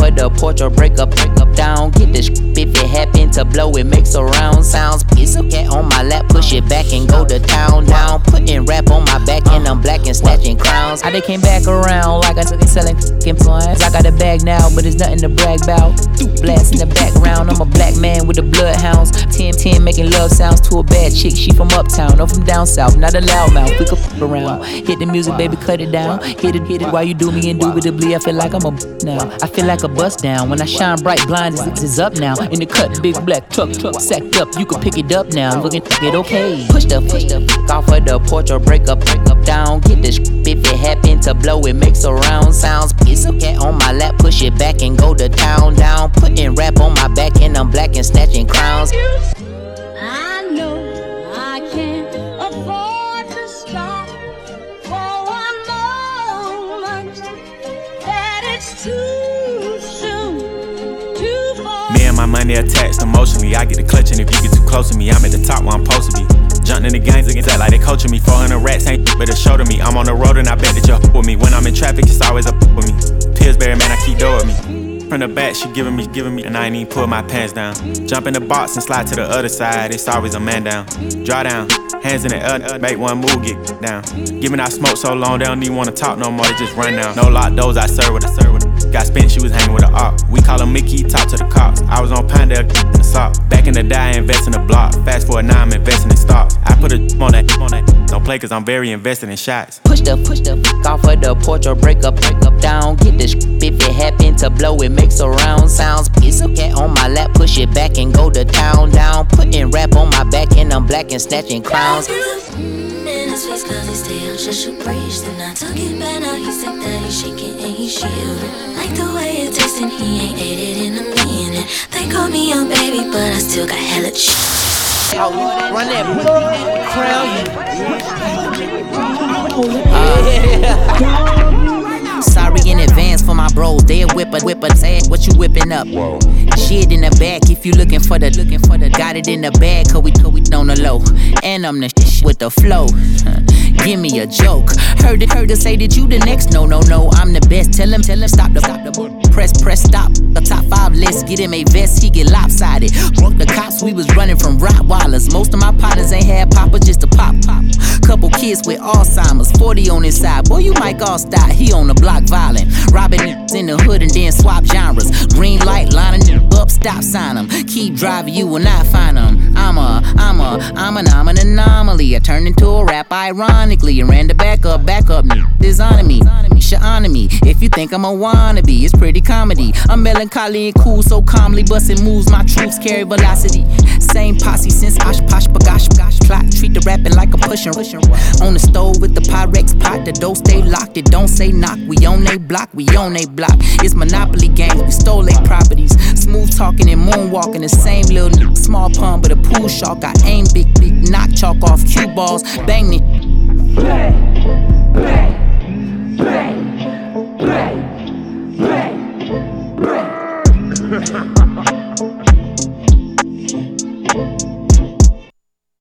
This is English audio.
of the porch or break up down. Get this if it happen to blow, it makes a round sounds. Piece of cat on my lap, push it back and go to town down. Putting rap on my back and I'm black and snatching crowns. I came back around like I took it selling influence. I got a bag now, but it's nothing to brag about. Blast in the background, I'm a black man with the bloodhounds. 10 making love sounds to a bad chick. She from uptown, I'm from down south, not a loudmouth. We could f around. Hit the music, baby, cut it down. Hit it while you do me indubitably. I feel like I'm a now. I feel like a bust down. When I shine bright, blind is up now. In the cut, big black truck sacked up. You can pick it up now. Looking it okay. Push the off of the porch or break up down. Get this if it happen to blow, it makes a round sounds. Piece of cat on my lap, push it back and go to town down. Putting rap on my back and I'm black and snatching crowns. I know I can't afford to stop for one moment. That it's too soon, too far. Me and my money attached emotionally. I get the clutching if you get too close to me. I'm at the top where I'm supposed to be. Jumping in the gangs against that like they coaching me. 400 rats ain't but a show to me. I'm on the road and I bet that you're with me. When I'm in traffic, it's always up with me. Pillsbury, man, I keep dough with me. From the back, she giving me, and I ain't even pull my pants down. Jump in the box and slide to the other side, it's always a man down. Draw down, hands in the air, make one move, get down. Giving out smoke so long, they don't even wanna talk no more, they just run down. No lock doors, I serve with a got spent, she was hanging with a op. We call him Mickey, talk to the cops. I was on Pinedale, in the sock. Back in the day, I invest in the block. Fast forward now, I'm investing in stocks. I put a on that. Don't play cause I'm very invested in shots. Push the off of the porch or break up down. Get this if it happen to blow, it makes a round sounds. Piece of cat on my lap, push it back and go to town down. Putting rap on my back and I'm black and snatching crowns. In his face cause he stay on just shoot breeze. Then I took it back, now he said that he's shaking and he's shielding. Like the way it tastes and he ain't ate it in a minute. They call me young baby but I still got hella Run that crown. Sorry in advance for my bros. They'll whip a say what you whipping up. Whoa. Shit in the back if you looking for the got it in the bag cause we on the low. And I'm the with the flow. Give me a joke. Heard her say that you the next. No, I'm the best. Tell him stop the press stop. The top 5 list, get him a vest, he get lopsided. Broke the cops, we was running from Rottweilers. Most of my partners ain't had papa, just a pop. Couple kids with Alzheimer's, 40 on his side. Boy, you might all stop, he on the block violent. Robbing in the hood and then swap genres. Green light, lining up, stop sign him. Keep driving, you will not find him. I'm an anomaly. I turned into a rap ironically and ran the back up, dishonoring me. Should honor me. If you think I'm a wannabe, it's pretty comedy. I'm melancholy and cool, so calmly busting moves. My troops carry velocity. Same posse since Osh Posh Bagosh plot. Treat the rapping like I'm pushing. On the stove with the Pyrex pot. The door stay locked, it don't say knock. We on they block. It's Monopoly games, we stole they properties. Smooth talking and moonwalking. The same little small pun, but a pool shark. I aim big, knock chalk off cue balls. Bang it.